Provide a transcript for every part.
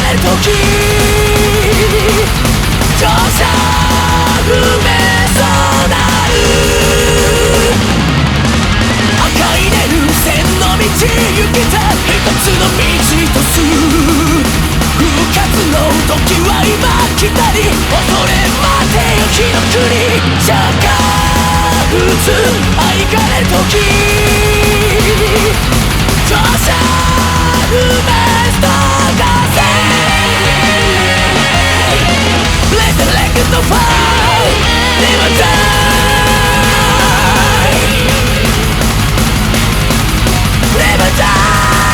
れる時乗車不明そうなる赤い電線の道行けた一つの道とす復活の時は今来たり恐れ待てよ日の国社会普通愛がれる時乗車不明ストがせ Let the legend of fire never die Never die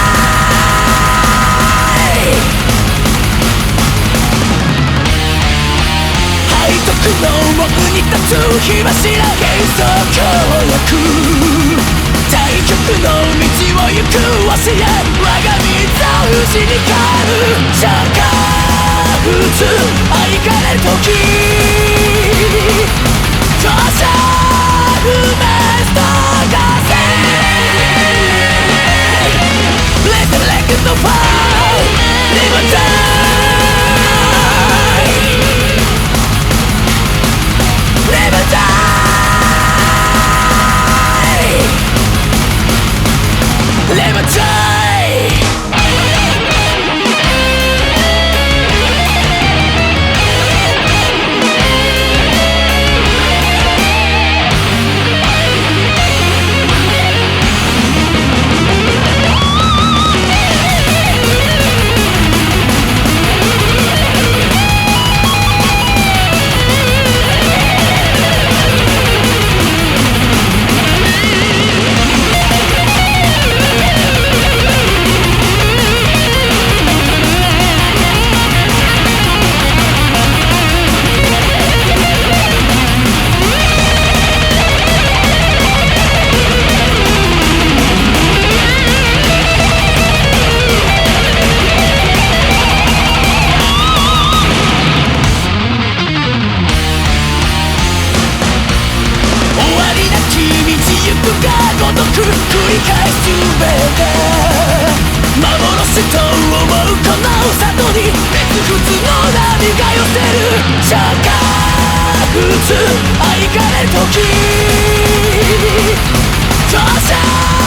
背徳の奥に立つ火柱幻想協力対極の道を行く教え我が身と牛に変わる社会普通愛がれる時乗車不明ストがせ Let the legend of fire never die Never die Never die 繰り返すべて幻と思うこの里に別普通の波が寄せる社会普通愛がれる時乗車